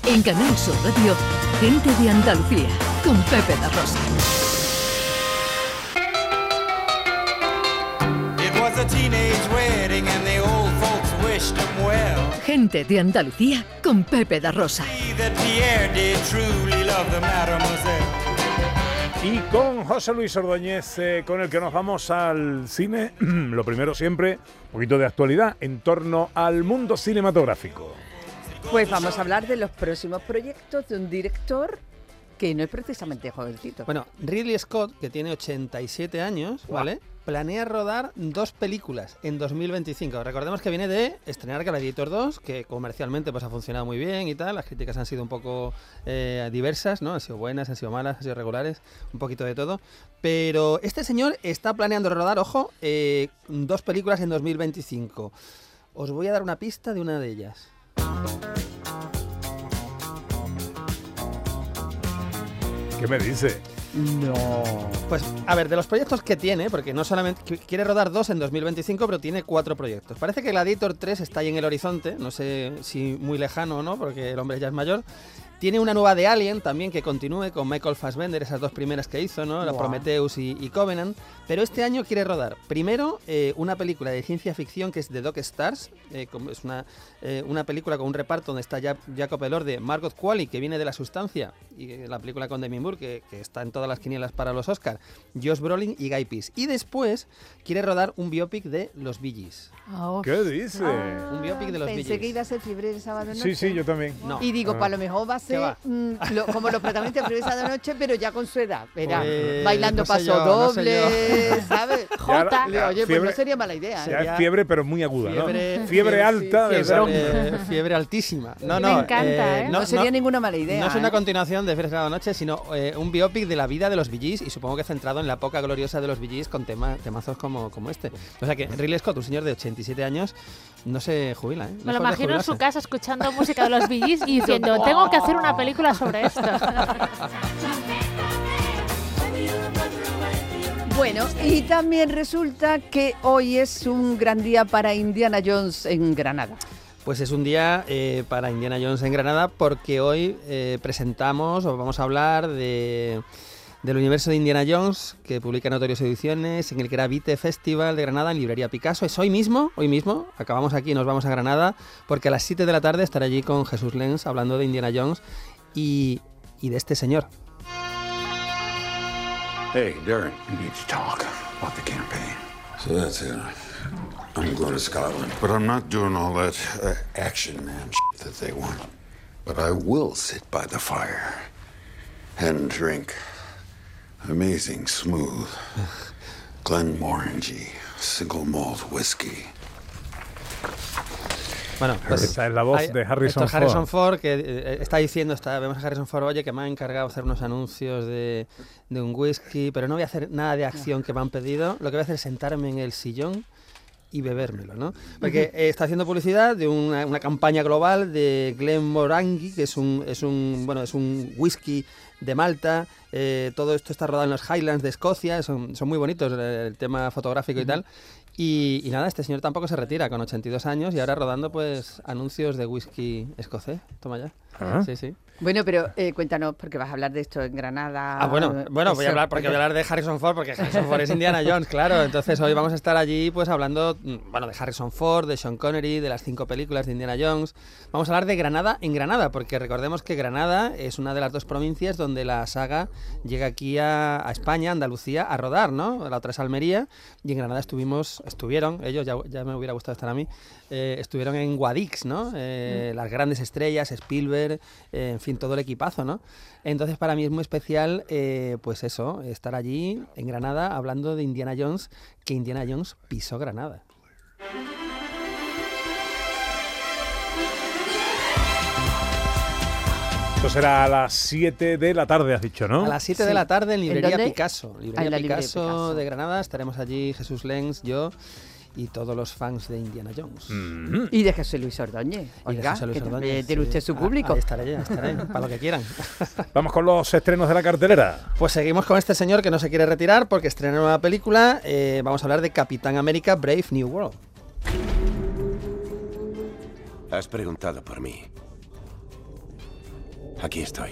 En Canal Sur Radio, Gente de Andalucía, con Pepe da Rosa. Gente de Andalucía, con Pepe da Rosa. Y con José Luis Ordóñez, con el que nos vamos al cine. Lo primero siempre, un poquito de actualidad en torno al mundo cinematográfico. Pues vamos a hablar de los próximos proyectos de un director que no es precisamente jovencito. Bueno, Ridley Scott, que tiene 87 años, ¿vale? Planea rodar 2 películas en 2025. Recordemos que viene de estrenar Gladiator 2, que comercialmente pues ha funcionado muy bien y tal. Las críticas han sido un poco diversas, ¿no? Han sido buenas, han sido malas, han sido regulares, un poquito de todo. Pero este señor está planeando rodar, ojo, 2 películas en 2025. Os voy a dar una pista de una de ellas. ¿Qué me dice? No. Pues, a ver, de los proyectos que tiene, porque no solamente quiere rodar 2 en 2025, pero tiene 4 proyectos. Parece que Gladiator 3 está ahí en el horizonte, no sé si muy lejano o no, porque el hombre ya es mayor. Tiene una nueva de Alien también que continúe con Michael Fassbender, esas 2 primeras que hizo, ¿no? La Prometheus y Covenant. Pero este año quiere rodar primero una película de ciencia ficción que es The Dog Stars. Es una película con un reparto donde está Jacob Elordi, Margot Qualley, que viene de La Sustancia, y la película con Demi Moore, que está en todas las quinielas para los Oscar, Josh Brolin y Guy Pearce. Y después quiere rodar un biopic de los Bee Gees. ¿Qué dice? Un biopic de los Bee Gees. Pensé que iba a ser Fiebre de Sábado Noche. Sí, yo también. No. Y digo, para lo mejor va a ser como los protagonistas de Fiebre de Sábado Noche, pero ya con su edad. Verá, bailando no sé paso yo, no sé doble, ¿sabes? Ya, Oye, pues no sería mala idea. Ya es fiebre, pero muy aguda, Fiebre, ¿no? Fiebre alta. fiebre altísima. No, Me encanta, ¿eh? No sería ninguna mala idea. No es una continuación de Fiebre de Sábado Noche, sino un biopic de la vida de los Bee Gees, y supongo que centrado en la época gloriosa de los Bee Gees con temazos como este. O sea que Ridley Scott, un señor de 87 años, no se jubila, ¿eh? Me lo imagino en su casa escuchando música de los Bee Gees y diciendo, tengo que hacer una película sobre esto. Bueno, y también resulta que hoy es un gran día para Indiana Jones en Granada. Pues es un día para Indiana Jones en Granada, porque hoy presentamos, o vamos a hablar del universo de Indiana Jones, que publica Notorious Ediciones, en el que era Vite Festival de Granada, en Librería Picasso. Es hoy mismo, acabamos aquí y nos vamos a Granada, porque a las 7 de la tarde estaré allí con Jesús Lenz hablando de Indiana Jones y de este señor. Hey, Darren, you need to talk about the campaign. So that's it. I'm going to Scotland, but I'm not doing all that action man shit that they want. But I will sit by the fire and drink amazing smooth Glenmorangie single malt whiskey. Bueno, pues esta es la voz de Harrison Ford, que está diciendo, vemos a Harrison Ford, oye, que me ha encargado hacer unos anuncios de un whisky, pero no voy a hacer nada de acción que me han pedido, lo que voy a hacer es sentarme en el sillón y bebérmelo, ¿no? Porque está haciendo publicidad de una campaña global de Glenmorangie, que es un whisky de Malta. Todo esto está rodado en los Highlands de Escocia, son muy bonitos el tema fotográfico y tal. Y nada, este señor tampoco se retira, con 82 años, y ahora rodando pues anuncios de whisky escocés. Toma ya. Sí. Bueno, pero cuéntanos, porque vas a hablar de esto en Granada. Bueno, voy a hablar de Harrison Ford, porque Harrison Ford es Indiana Jones, claro. Entonces hoy vamos a estar allí pues hablando, de Harrison Ford, de Sean Connery, de las 5 películas de Indiana Jones. Vamos a hablar de Granada en Granada, porque recordemos que Granada es una de las 2 provincias donde la saga llega aquí a España, Andalucía, a rodar, ¿no? La otra es Almería, y en Granada estuvieron, ellos, ya me hubiera gustado estar a mí, estuvieron en Guadix, ¿no? Las grandes estrellas, Spielberg, en fin, todo el equipazo, ¿no? Entonces para mí es muy especial, pues eso, estar allí en Granada hablando de Indiana Jones, que Indiana Jones pisó Granada. Esto será a las 7 de la tarde, has dicho, ¿no? A las 7 de la tarde en Librería dónde? Picasso. Librería Picasso de Granada. Estaremos allí Jesús Lenz, yo y todos los fans de Indiana Jones. Y de José Luis Ordóñez. Oiga, que también tiene usted su público. Ahí estaré, para lo que quieran. Vamos con los estrenos de la cartelera. Pues seguimos con este señor que no se quiere retirar porque estrena una nueva película. Vamos a hablar de Capitán América Brave New World. Has preguntado por mí. Aquí estoy.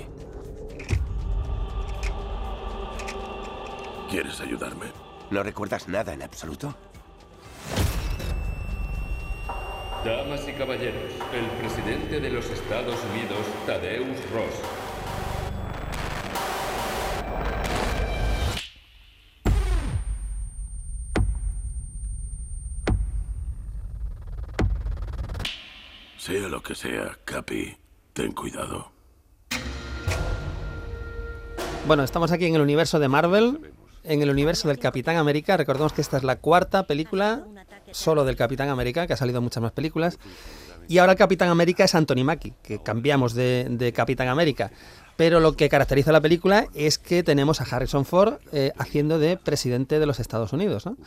¿Quieres ayudarme? ¿No recuerdas nada en absoluto? Damas y caballeros, el presidente de los Estados Unidos, Tadeusz Ross. Sea lo que sea, Capi, ten cuidado. Bueno, estamos aquí en el universo de Marvel, en el universo del Capitán América. Recordemos que esta es la cuarta película solo del Capitán América, que ha salido en muchas más películas. Y ahora el Capitán América es Anthony Mackie, que cambiamos de Capitán América. Pero lo que caracteriza la película es que tenemos a Harrison Ford haciendo de presidente de los Estados Unidos, ¿no?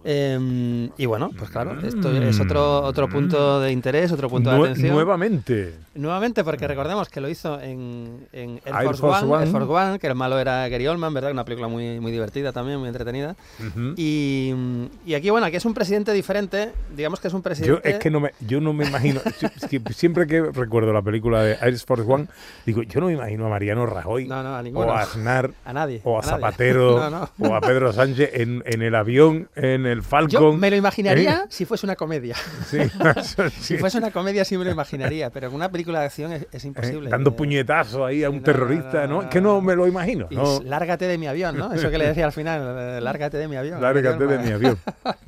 Y bueno, pues claro, esto es otro punto de interés, otro punto de atención. Nuevamente, porque recordemos que lo hizo en Air Force One, que el malo era Gary Oldman, ¿verdad? Una película muy, muy divertida también, muy entretenida. Y aquí, bueno, aquí es un presidente diferente, digamos que es un presidente... Yo no me imagino, siempre que recuerdo la película de Air Force One, digo, yo no me imagino a Mariano Rajoy, a ninguno, o a Aznar, a nadie, o a Zapatero, o a Pedro Sánchez en el avión, en el Falcon. Yo me lo imaginaría si fuese una comedia. Sí, si fuese una comedia sí me lo imaginaría, pero en una película de acción es imposible. Dando puñetazos ahí a un terrorista, ¿no? Es que no me lo imagino. Y lárgate de mi avión, ¿no? Eso que le decía al final, lárgate de mi avión. Lárgate de mi avión.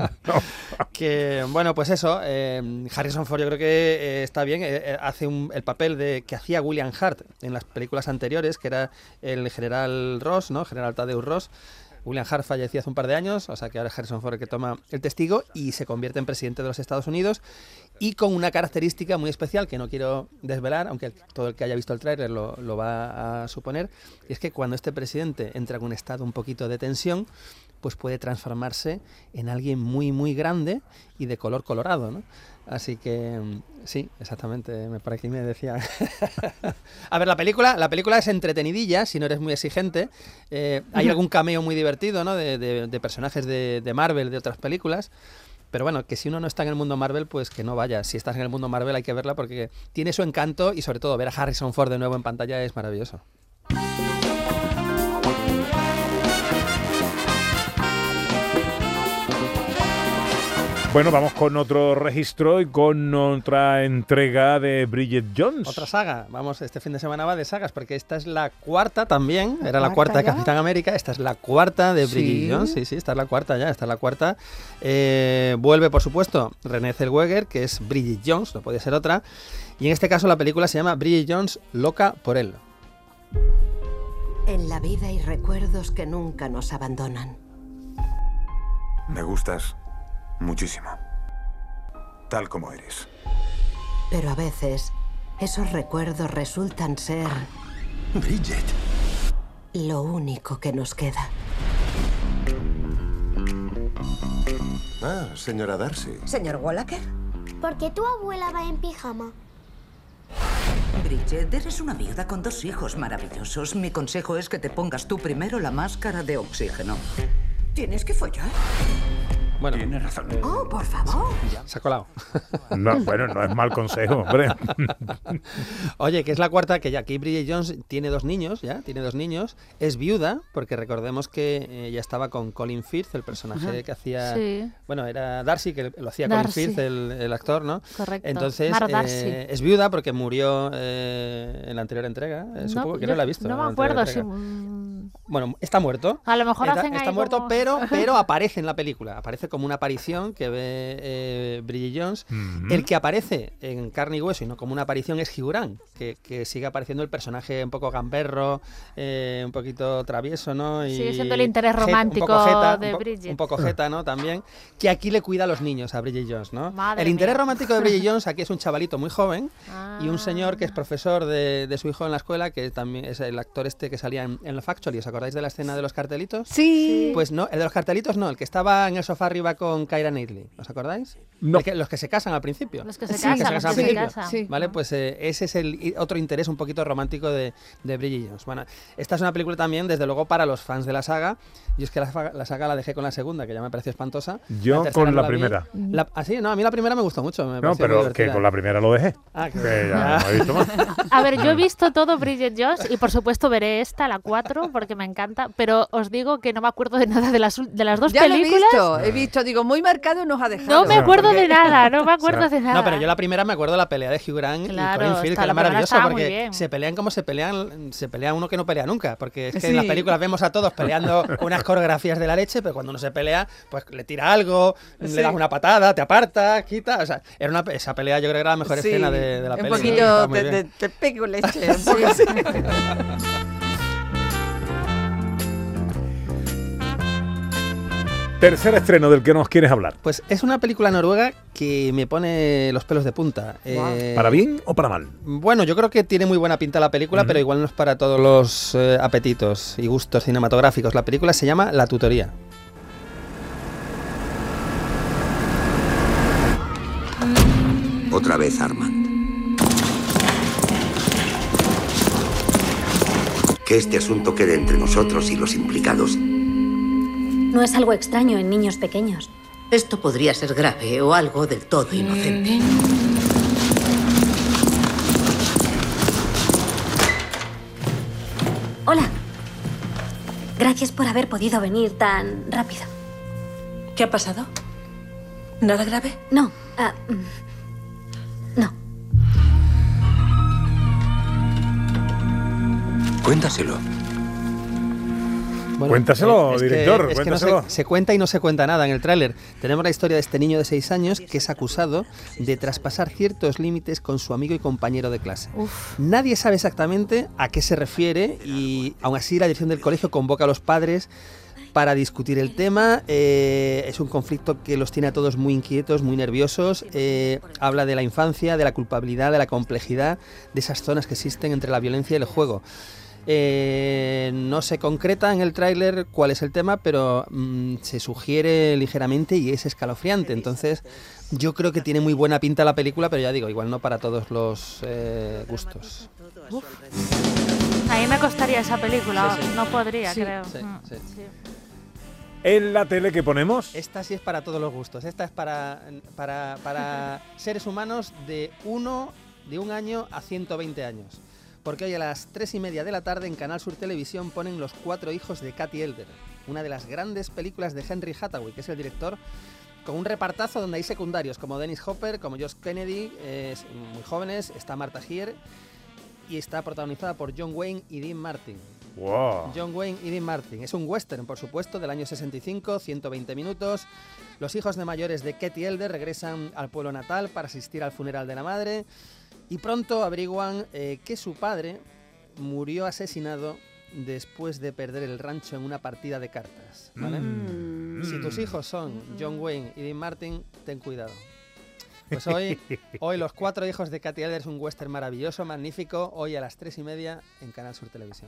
Que, bueno, pues eso, Harrison Ford yo creo que está bien, hace el papel que hacía William Hart en las películas anteriores, que era el general Ross, ¿no? General Tadeusz Ross. William Hart falleció hace un par de años, o sea que ahora es Harrison Ford el que toma el testigo y se convierte en presidente de los Estados Unidos, y con una característica muy especial que no quiero desvelar, aunque todo el que haya visto el tráiler lo va a suponer, y es que cuando este presidente entra en un estado un poquito de tensión, pues puede transformarse en alguien muy, muy grande y de color colorado, ¿no? Así que sí, exactamente, por aquí me decía. A ver, la película es entretenidilla, si no eres muy exigente. Hay algún cameo muy divertido, ¿no? de personajes de Marvel, de otras películas. Pero bueno, que si uno no está en el mundo Marvel, pues que no vaya. Si estás en el mundo Marvel hay que verla porque tiene su encanto y sobre todo ver a Harrison Ford de nuevo en pantalla es maravilloso. Bueno, vamos con otro registro y con otra entrega de Bridget Jones. Otra saga. Vamos, este fin de semana va de sagas, porque esta es la cuarta también. Era la cuarta de Capitán América. Esta es la cuarta de Bridget Jones. Sí, esta es la cuarta ya. Esta es la cuarta. Vuelve, por supuesto, Renée Zellweger, que es Bridget Jones, no puede ser otra. Y en este caso la película se llama Bridget Jones, loca por él. En la vida hay recuerdos que nunca nos abandonan. Me gustas muchísimo, tal como eres. Pero a veces, esos recuerdos resultan ser... Bridget. Lo único que nos queda. Ah, señora Darcy. ¿Señor Wallaker? ¿Por qué tu abuela va en pijama? Bridget, eres una viuda con 2 hijos maravillosos. Mi consejo es que te pongas tú primero la máscara de oxígeno. ¿Tienes que follar? Bueno, tiene razón. Oh, por favor. Se ha colado. No, bueno, no es mal consejo, hombre. Oye, que es la cuarta, que ya aquí Bridget Jones tiene 2 niños, es viuda, porque recordemos que ya estaba con Colin Firth, el personaje que hacía... Sí. Bueno, era Darcy, que lo hacía Darcy. Colin Firth, el actor, ¿no? Correcto. Entonces, es viuda porque murió en la anterior entrega. Supongo que no la he visto. No me acuerdo, sí. Bueno, está muerto. A lo mejor hacen está ahí muerto, como... pero aparece en la película. Aparece como una aparición que ve Bridget Jones. El que aparece en carne y hueso y no como una aparición es Hugh Grant, que sigue apareciendo el personaje un poco gamberro, un poquito travieso, ¿no? Y sigue siendo el interés romántico de Bridget. Un poco jeta, ¿no? También. Que aquí le cuida a los niños a Bridget Jones, ¿no? Madre el interés mía. romántico de Bridget Jones aquí es un chavalito muy joven y un señor que es profesor de su hijo en la escuela, que también es el actor este que salía en la Factual. ¿Os acordáis de la escena de los cartelitos? Sí. Pues no, el de los cartelitos no, el que estaba en el sofá arriba con Keira Knightley. ¿Os acordáis? No. Los que se casan al principio. Los que se casan, los que se casan. Sí. Vale, pues ese es el otro interés un poquito romántico de Bridget Jones. Bueno, esta es una película también, desde luego, para los fans de la saga. Yo es que la saga la dejé con la segunda, que ya me pareció espantosa. Yo con no la primera. Sí, no, a mí la primera me gustó mucho. No, pero que con la primera lo dejé. Que ya no he visto más. A ver, yo he visto todo Bridget Jones y por supuesto veré esta, la 4, porque me encanta, pero os digo que no me acuerdo de nada de las dos ya películas. Lo he visto, digo, muy marcado nos ha dejado. No me acuerdo de nada, no me acuerdo de nada. No, pero yo la primera me acuerdo de la pelea de Hugh Grant y Colin Firth, que era maravillosa, porque se pelean como se pelea uno que no pelea nunca, porque es que en las películas vemos a todos peleando unas coreografías de la leche, pero cuando uno se pelea, pues le tira algo, le das una patada, te aparta, quita, o sea, esa pelea yo creo que era la mejor escena de la película. Un poquito te pego leche, un poco así. Tercer estreno del que nos quieres hablar. Pues es una película noruega que me pone los pelos de punta. Wow. ¿Para bien o para mal? Bueno, yo creo que tiene muy buena pinta la película, pero igual no es para todos los apetitos y gustos cinematográficos. La película se llama La Tutoría. Otra vez Armand. Que este asunto quede entre nosotros y los implicados. No es algo extraño en niños pequeños. Esto podría ser grave o algo del todo inocente. Hola. Gracias por haber podido venir tan rápido. ¿Qué ha pasado? ¿Nada grave? No. No. Cuéntaselo. Bueno, cuéntaselo, director. Es cuéntaselo. Que no se cuenta y no se cuenta nada en el tráiler. Tenemos la historia de este niño de 6 años que es acusado de traspasar ciertos límites con su amigo y compañero de clase. Uf. Nadie sabe exactamente a qué se refiere y aún así la dirección del colegio convoca a los padres para discutir el tema. Es un conflicto que los tiene a todos muy inquietos, muy nerviosos. Habla de la infancia, de la culpabilidad, de la complejidad, de esas zonas que existen entre la violencia y el juego. No se concreta en el tráiler cuál es el tema, pero se sugiere ligeramente y es escalofriante. Entonces yo creo que tiene muy buena pinta la película, pero ya digo, igual no para todos los gustos. Uf. A mí me costaría esa película, Sí. no podría, creo. Sí. ¿En la tele que ponemos? Esta sí es para todos los gustos. Esta es para seres humanos de 1 año a 120 años. Porque hoy a las 3:30 de la tarde en Canal Sur Televisión ponen Los 4 hijos de Katy Elder, una de las grandes películas de Henry Hathaway, que es el director, con un repartazo donde hay secundarios como Dennis Hopper, como Josh Kennedy, muy jóvenes, está Martha Gier y está protagonizada por John Wayne y Dean Martin. Wow. John Wayne y Dean Martin. Es un western, por supuesto, del año 65, 120 minutos. Los hijos de mayores de Katy Elder regresan al pueblo natal para asistir al funeral de la madre y pronto averiguan que su padre murió asesinado después de perder el rancho en una partida de cartas, ¿vale? Si tus hijos son John Wayne y Dean Martin, ten cuidado. Pues hoy Los 4 hijos de Katy Elder es un western maravilloso, magnífico, hoy a las 3:30 en Canal Sur Televisión.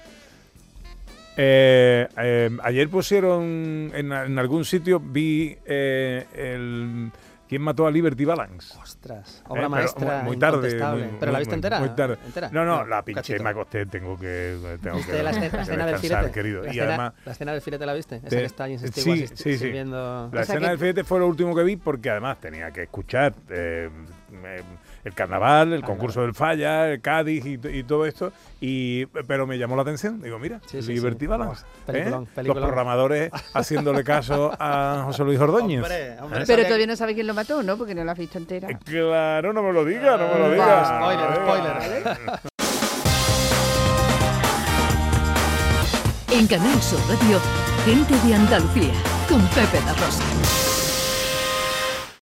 Ayer pusieron en algún sitio, vi ¿Quién mató a Liberty Balance? Ostras, obra maestra, muy tarde. incontestable. ¿Pero la viste entera? Muy tarde. ¿Entera? No, la pinché y me acosté. Tengo que la escena del filete? Querido. La escena del filete la viste? Esa que está ahí en sí. sirviendo... La escena del filete fue lo último que vi porque además tenía que escuchar el carnaval, el concurso del Falla, el Cádiz y todo esto, pero me llamó la atención. Digo, mira, Liberty Balance. Peliculón. Los programadores haciéndole caso a José Luis Ordóñez. Hombre. Pero todavía no sabe quién lo mató, ¿no? Porque no lo has visto entera. Claro, no me lo digas, no me lo digas. Spoiler. En Canal Sur Radio, Gente de Andalucía, con Pepe da Rosa.